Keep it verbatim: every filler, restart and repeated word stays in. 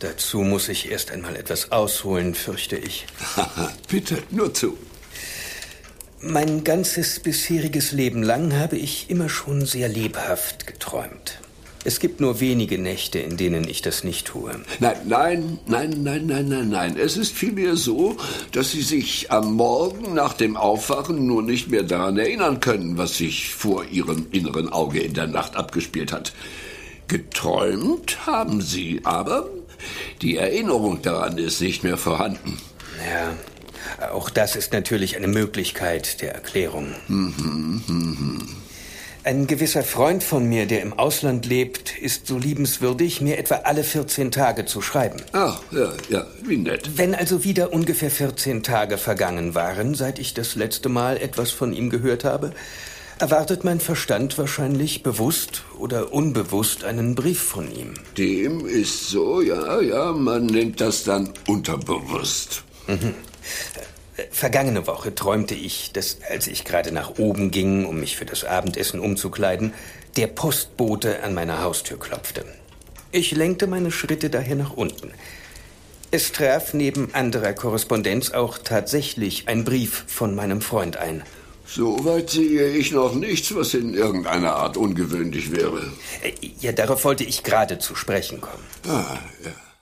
Dazu muss ich erst einmal etwas ausholen, fürchte ich. Bitte, nur zu. Mein ganzes bisheriges Leben lang habe ich immer schon sehr lebhaft geträumt. Es gibt nur wenige Nächte, in denen ich das nicht tue. Nein, nein, nein, nein, nein, nein, nein. Es ist vielmehr so, dass Sie sich am Morgen nach dem Aufwachen nur nicht mehr daran erinnern können, was sich vor Ihrem inneren Auge in der Nacht abgespielt hat. Geträumt haben Sie, aber die Erinnerung daran ist nicht mehr vorhanden. Ja, auch das ist natürlich eine Möglichkeit der Erklärung. Mhm, mhm. Ein gewisser Freund von mir, der im Ausland lebt, ist so liebenswürdig, mir etwa alle vierzehn Tage zu schreiben. Ach, ja, ja, wie nett. Wenn also wieder ungefähr vierzehn Tage vergangen waren, seit ich das letzte Mal etwas von ihm gehört habe, erwartet mein Verstand wahrscheinlich bewusst oder unbewusst einen Brief von ihm. Dem ist so, ja, ja, man nennt das dann unterbewusst. Mhm. Vergangene Woche träumte ich, dass, als ich gerade nach oben ging, um mich für das Abendessen umzukleiden, der Postbote an meiner Haustür klopfte. Ich lenkte meine Schritte daher nach unten. Es traf neben anderer Korrespondenz auch tatsächlich ein Brief von meinem Freund ein. Soweit sehe ich noch nichts, was in irgendeiner Art ungewöhnlich wäre. Ja, darauf wollte ich gerade zu sprechen kommen. Ah, ja.